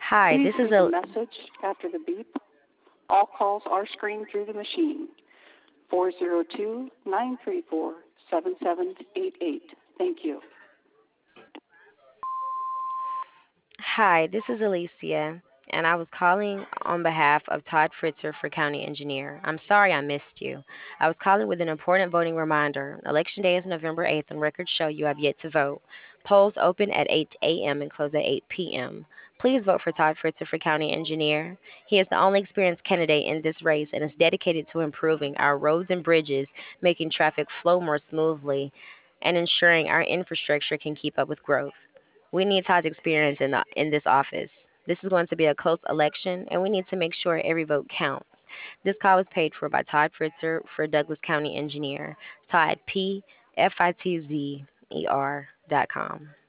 Hi, Please this is leave a a message after the beep. All calls are screened through the machine. 402-934-7788. Thank you. Hi, this is Alicia, and I was calling on behalf of Todd Fritzer for County Engineer. I'm sorry I missed you. I was calling with an important voting reminder. Election day is November 8th, and records show you have yet to vote. Polls open at 8 a.m. and close at 8 p.m. Please vote for Todd Fritzer for County Engineer. He is the only experienced candidate in this race and is dedicated to improving our roads and bridges, making traffic flow more smoothly, and ensuring our infrastructure can keep up with growth. We need Todd's experience in this office. This is going to be a close election, and we need to make sure every vote counts. This call was paid for by Todd Fritzer for Douglas County Engineer. Todd, PFITZER.com.